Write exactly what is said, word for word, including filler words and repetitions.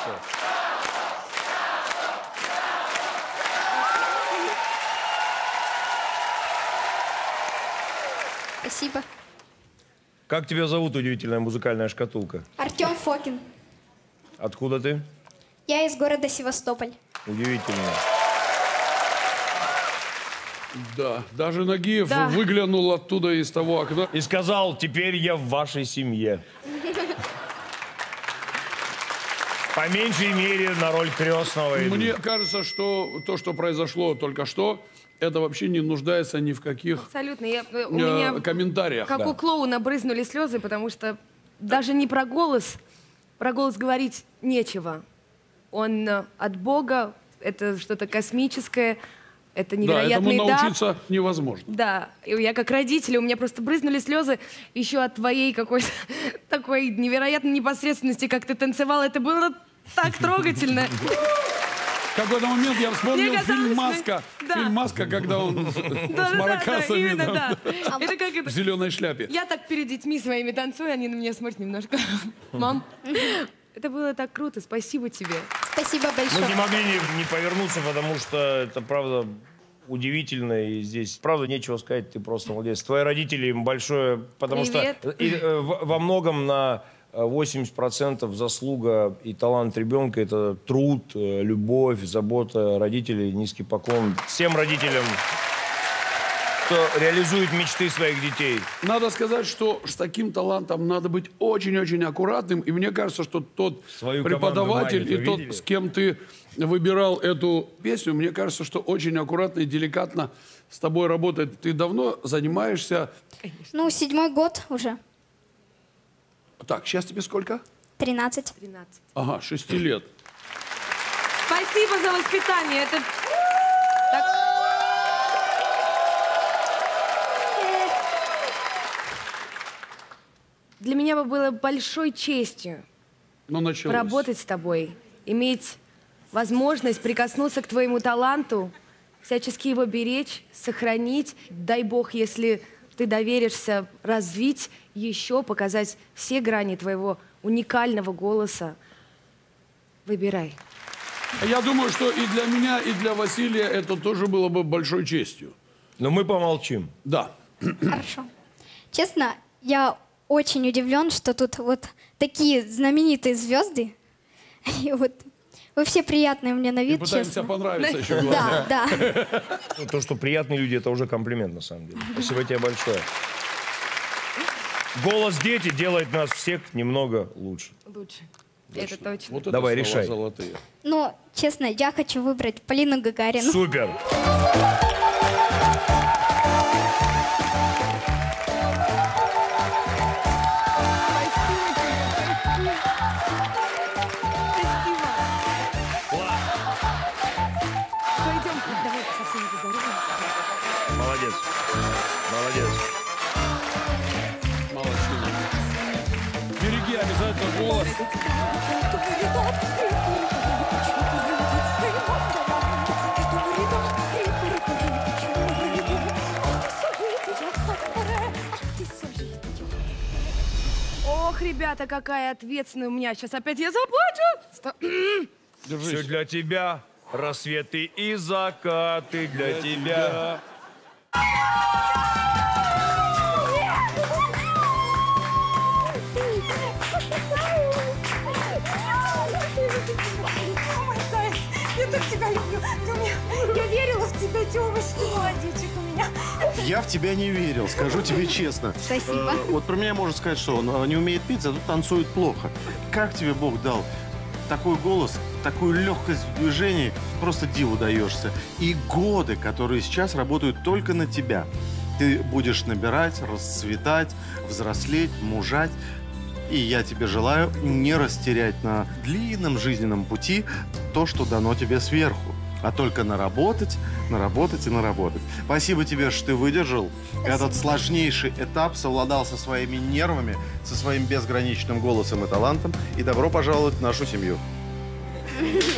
Пожалуйста. Спасибо. Как тебя зовут, удивительная музыкальная шкатулка? Артем Фокин. Откуда ты? Я из города Севастополь. Удивительно. Да, даже Нагиев Да. выглянул оттуда из того окна. И сказал, теперь я в вашей семье. По меньшей мере на роль крестного. иду. Мне кажется, что то, что произошло только что, это вообще не нуждается ни в каких Абсолютно. Я, у э, меня, комментариях. как да. у клоуна, брызнули слезы, потому что даже не про голос, про голос говорить нечего. Он э, от Бога, это что-то космическое, это Да, невероятный этому дар. научиться невозможно. Да, и я как родитель, у меня просто брызнули слезы еще от твоей какой-то такой невероятной непосредственности, как ты танцевала. Это было так трогательно. В какой-то момент я вспомнил Мне казалось, фильм что- «Маска». да. Фильм «Маска», когда он с Да-да-да, маракасами именно, там, да. Это как это... в зеленой шляпе. Я так перед детьми своими танцую, они на меня смотрят немножко. Мам, это было так круто, спасибо тебе. Спасибо Мы большое. не могли не, не повернуться, потому что это, правда, удивительно. И здесь, правда, нечего сказать, ты просто молодец. Твои родители, им большое, потому Привет. что и, э, в- во многом на восемьдесят процентов заслуга и талант ребенка – это труд, э, любовь, забота родителей. Низкий поклон всем родителям, кто реализует мечты своих детей. Надо сказать, что с таким талантом надо быть очень-очень аккуратным. И мне кажется, что тот Свою преподаватель команду и тот, видели? с кем ты выбирал эту песню, мне кажется, что очень аккуратно и деликатно с тобой работает. Ты давно занимаешься... Ну, седьмой год уже. Так, сейчас тебе сколько? Тринадцать. тринадцать. Ага, шести лет. Спасибо за воспитание. Это... так- Для меня бы было большой честью Ну, началось. поработать с тобой, иметь возможность прикоснуться к твоему таланту, всячески его беречь, сохранить. Дай бог, если ты доверишься, развить еще, показать все грани твоего уникального голоса. Выбирай. Я думаю, что и для меня, и для Василия это тоже было бы большой честью. Но мы помолчим. Да. Хорошо. Честно, я очень удивлен, что тут вот такие знаменитые звезды. И вот вы все приятные мне на И вид, пытаемся честно. понравиться еще главное. Да, да. Ну, то, что приятные люди, это уже комплимент, на самом деле. Спасибо тебе большое. Голос «Дети» делает нас всех немного лучше. Лучше. Это точно. Вот это Давай, слова решай. золотые. Ну, честно, я хочу выбрать Полину Гагарину. Супер! Пойдем, давай со всеми поздороваемся. Молодец. Молодец. Молодцы. Береги обязательно голос. Ох, ребята, какая ответственная у меня. Сейчас опять я заплачу. Сто- Все Держись. для тебя. Рассветы и закаты для тебя. Я так тебя люблю. Ты мне... Я верила в тебя, Тёмыч, ты молодечек у меня. Я в тебя не верил, скажу тебе честно. Спасибо. Э, вот про меня можно сказать, что он э, не умеет петь, зато танцует плохо. Как тебе Бог дал такой голос, такую легкость в движении, просто диву даешься. И годы, которые сейчас работают только на тебя. Ты будешь набирать, расцветать, взрослеть, мужать. И я тебе желаю не растерять на длинном жизненном пути то, что дано тебе сверху, а только наработать, наработать и наработать. Спасибо тебе, что ты выдержал этот сложнейший этап, совладал со своими нервами, со своим безграничным голосом и талантом. И добро пожаловать в нашу семью.